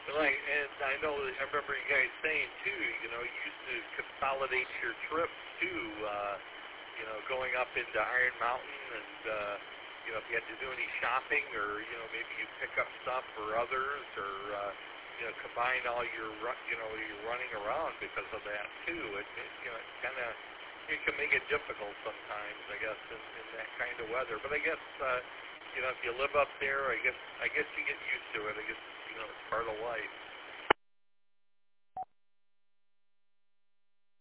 Well, and I know, I remember you guys saying too, you used to consolidate your trips too, going up into Iron Mountain and, if you had to do any shopping or, maybe you pick up stuff for others or, combine all your, your running around because of that too. It kind of, it can make it difficult sometimes, I guess, in that kind of weather. But I guess, if you live up there, I guess you get used to it. I guess, it's part of life.